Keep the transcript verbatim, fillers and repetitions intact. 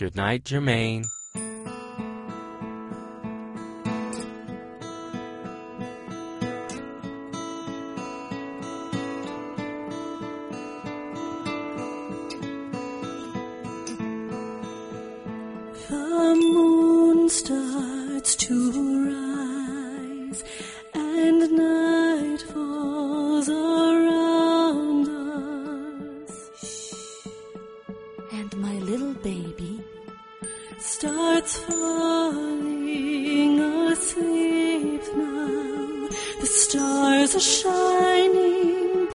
Good night, Jermaine. The moon starts to rise and night falls around us. And my little baby starts falling asleep now. The stars are shining